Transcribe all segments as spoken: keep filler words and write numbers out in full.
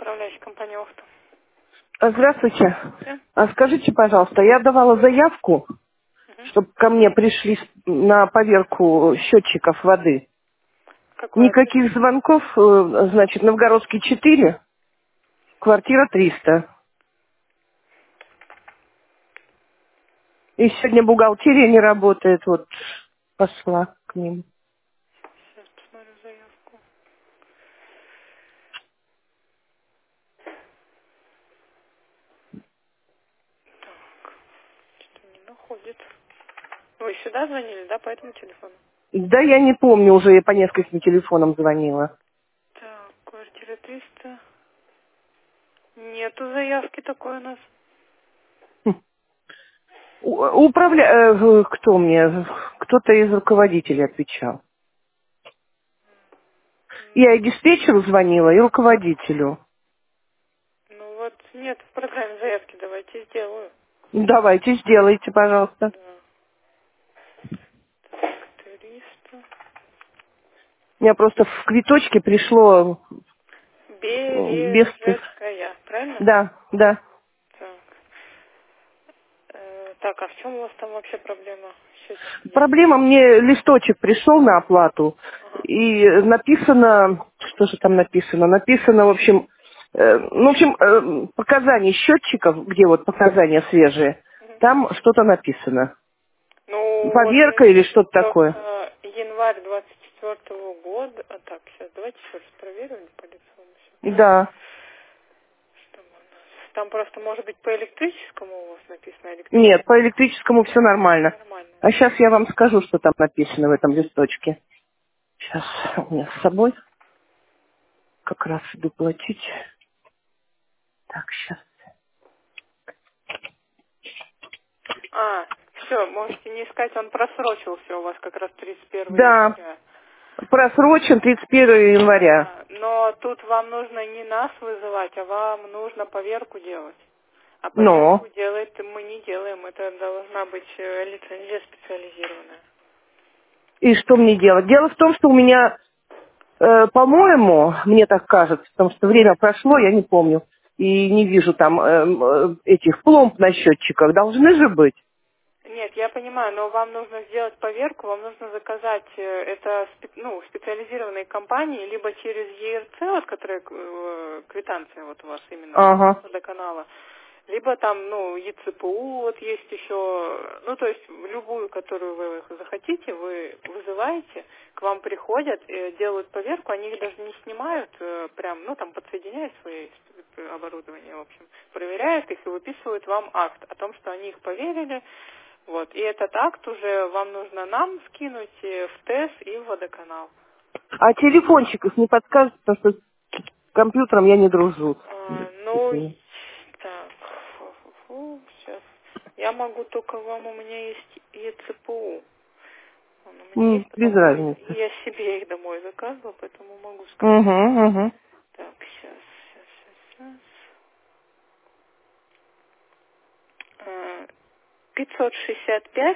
управляющая компания Охта. А, Здравствуйте. Да? А Скажите, пожалуйста, я давала заявку, Мгм. чтобы ко мне пришли с- на поверку счетчиков воды. Какой адрес? Никаких звонков, э, значит, Новгородский четыре, квартира триста. И сегодня бухгалтерия не работает, вот пошла к ним. Сейчас посмотрю заявку. Что не находит. Вы сюда звонили, да, по этому телефону? Да я не помню, уже я по нескольким телефонам звонила. Так, квартира триста. Нету заявки такой у нас. У- Управля... э, Кто мне? Кто-то из руководителей отвечал. Я и диспетчеру звонила, и руководителю. Ну вот, нет в программе заявки, давайте сделаю. Давайте, сделайте, пожалуйста. Да. Так, триста. У меня просто в квиточке пришло э, без... Бережская, правильно? Да, да. Так. Э, так, а в чем у вас там вообще проблема? Счетчики не Проблема, работают. мне листочек пришел на оплату, Ага. и написано, что же там написано? Написано, в общем, э, ну, в общем, э, показания счетчиков, где вот показания свежие, Мгм. там что-то написано. Ну, вот Поверка или э, что-то такое. просто январь двадцать четвертого года. А так, сейчас давайте еще раз проверим по лицевому счету. Да. Что там у нас? Там просто может быть по электрическому у вас написано Нет, по электрическому. электрическому все нормально. Нормально. А сейчас я вам скажу, что там написано в этом листочке. Сейчас у меня с собой как раз иду платить. Так, сейчас. А, все, можете не искать, он просрочился у вас как раз тридцать первого Да, января. просрочен тридцать первого января. Да, но тут вам нужно не нас вызывать, а вам нужно поверку делать. А поверку Но. делать мы не делаем, это должна быть э, лицензия специализированная. И что мне делать? Дело в том, что у меня, э, по-моему, мне так кажется, потому что время прошло, я не помню, и не вижу там э, э, этих пломб на счетчиках. Должны же быть. Нет, я понимаю, но вам нужно сделать поверку, вам нужно заказать э, это спе- ну, специализированные компании, либо через Е Р Ц, вот, которая э, квитанция вот у вас именно Ага. водоканала, либо там, ну, Е Ц П У вот есть еще, ну, то есть любую, которую вы захотите, вы вызываете, к вам приходят, э, делают поверку, они их даже не снимают, э, прям, ну, там, подсоединяют свои оборудование, в общем, проверяют их и выписывают вам акт о том, что они их поверили, вот, и этот акт уже вам нужно нам скинуть э, в Т Э С и в водоканал. А телефончик их не подскажет, потому что с компьютером я не дружу. А, ну, и- так, фу-фу-фу, сейчас. Я могу только вам, у меня есть Е Ц П У. Он у меня М, есть, Без потому что разницы. я себе их домой заказывала, поэтому могу сказать. Угу, угу. Так, сейчас, сейчас, сейчас, сейчас. пятьсот шестьдесят пять,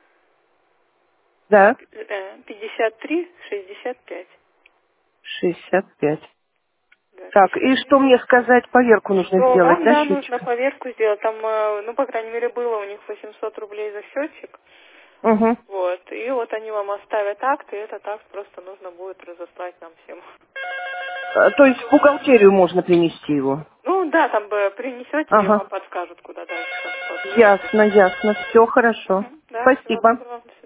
Да, э, пятьдесят три, шестьдесят пять. шестьдесят пять. Да, Так, и пятьдесят три, что мне шестьдесят пять. сказать, поверку нужно Что сделать, вам, да, да, нужно счетчика? поверку сделать. Там, э, ну, по крайней мере, было у них восемьсот рублей за счетчик. Угу. Вот. И вот они вам оставят акт, и этот акт просто нужно будет разослать нам всем. То есть в бухгалтерию можно принести его? Ну, да, там бы принесете, и Ага. вам подскажут, куда дальше, как что сделать. Ясно, ясно. Все хорошо. Мгм. Да, всего Спасибо. доброго.